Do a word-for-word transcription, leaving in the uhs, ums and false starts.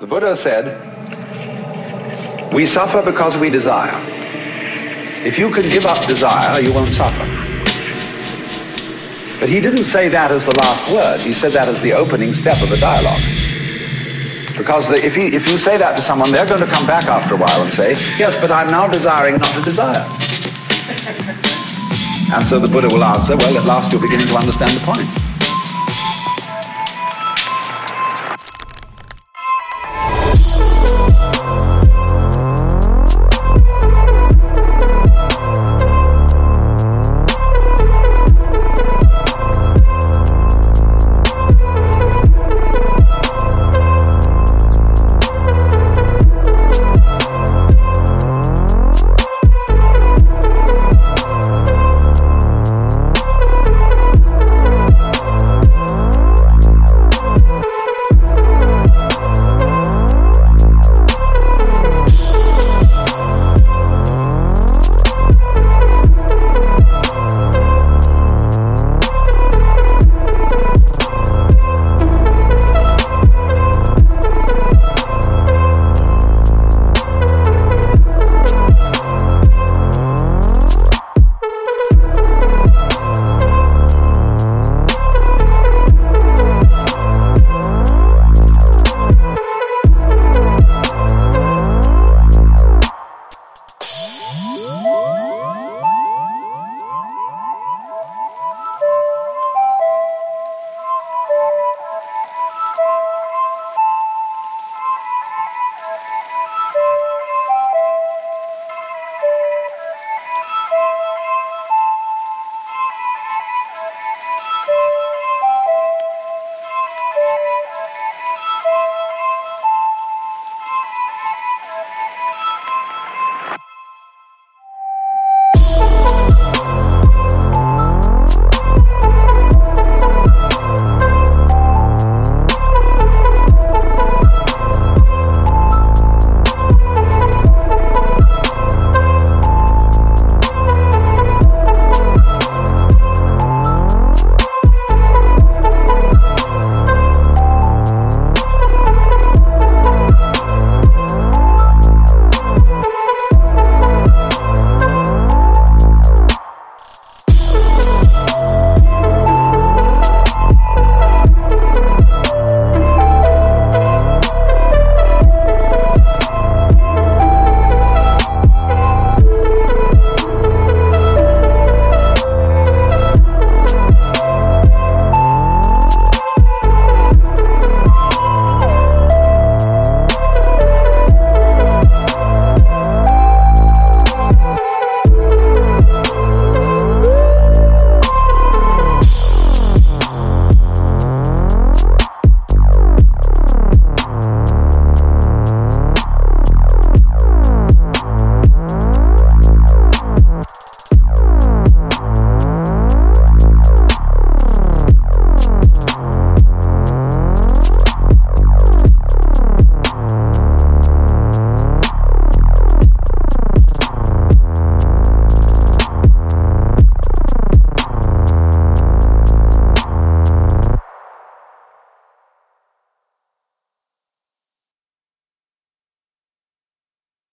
The Buddha said, we suffer because we desire. If you can give up desire, you won't suffer. But he didn't say that as the last word. He said that as the opening step of a dialogue. Because the, if, he, if you say that to someone, they're going to come back after a while and say, yes, but I'm now desiring not to desire. And so the Buddha will answer, well, at last you're beginning to understand the point.